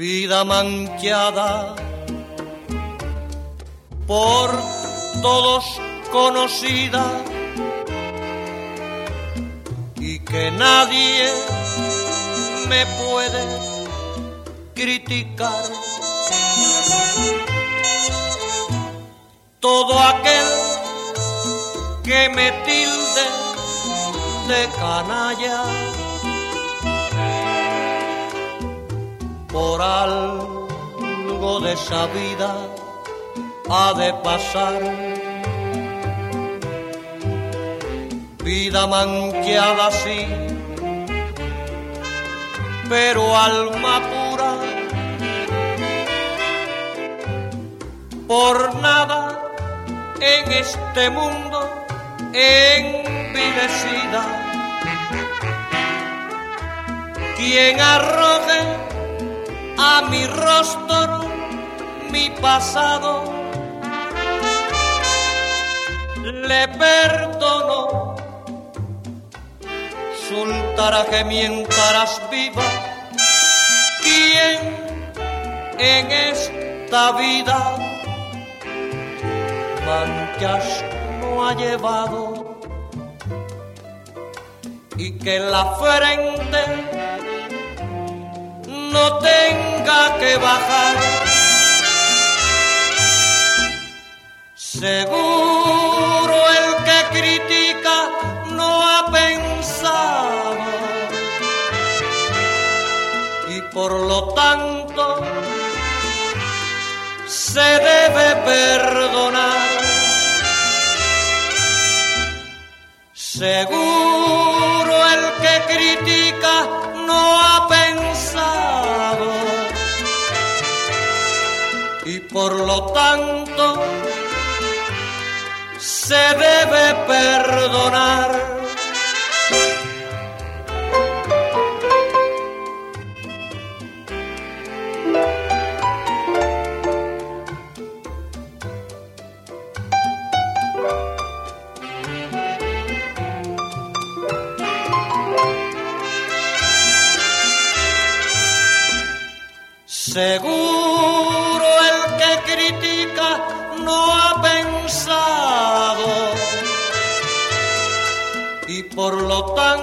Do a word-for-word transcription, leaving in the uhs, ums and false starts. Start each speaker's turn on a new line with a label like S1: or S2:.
S1: Vida manchada, por todos conocida, y que nadie me puede criticar. Todo aquel que me tilde de canalla, por algo de esa vida ha de pasar. Vida manchada sí, pero alma pura, por nada en este mundo envilecida. Quien arroje a mi rostro mi pasado, le perdono. Sultara que mientras viva, quien en esta vida manchas no ha llevado, y que en la frente no tenga que bajar. Seguro el que critica no ha pensado, y por lo tanto se debe perdonar. Seguro el que critica no ha pensado, y por lo tanto se debe perdonar. Seguro el que critica no ha pensado, y por lo tanto